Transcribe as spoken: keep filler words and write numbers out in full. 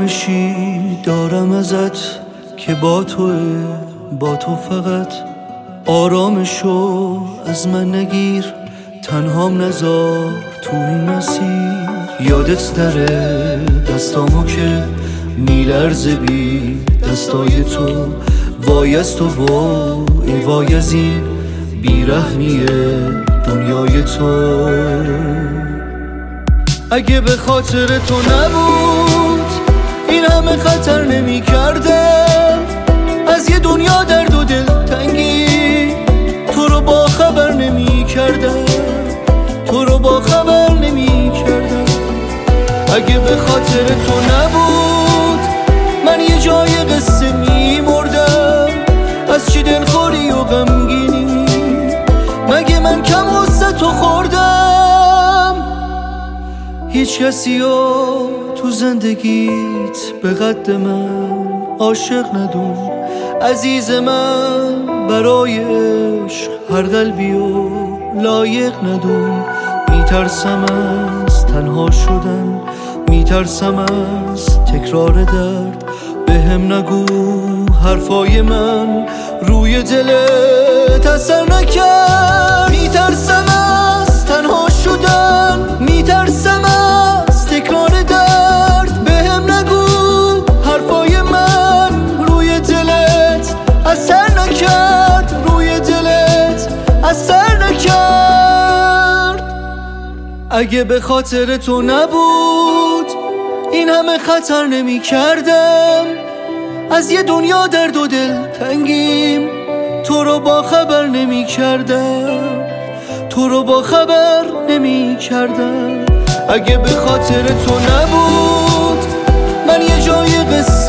آرامشی دارم ازت که با توه، با تو فقط. آرامشو از من نگیر، تنهام نذار تو این مسیر. یادت نره دستامو که میلرزه بی دستای تو. وای از تو وای وای از این بیرحمیه دنیای تو. اگه به خاطر تو نبود این همه خطر نمی کردم. از یه دنیا درد و دلتنگی تو رو با خبر نمی کردم، تو رو با خبر نمی کردم. اگه به خاطر تو نبود من یه جای قصه می مردم. از چی دلخوری و غمگینی؟ مگه من کم غصه تو خوردم؟ هیچ کسی رو تو زندگیت به قد من عاشق ندون عزیز من. برای عشق هر قلبی رو لایق ندون. میترسم از تنها شدن، میترسم از تکرار درد. به هم نگو حرفای من روی دلت اثر نکرد. میترسم از تنها شدن، میترسم از تکرار درد. به هم نگو حرفای من روی دلت اثر نکرد، روی دلت اثر نکرد. اگه به خاطر تو نبود این همه خطر نمی کردم. از یه دنیا درد و دل تنگیم تو رو با خبر نمی کردم، تو رو با خبر نمی کردم. اگه به خاطر تو نبود من یه جای قصه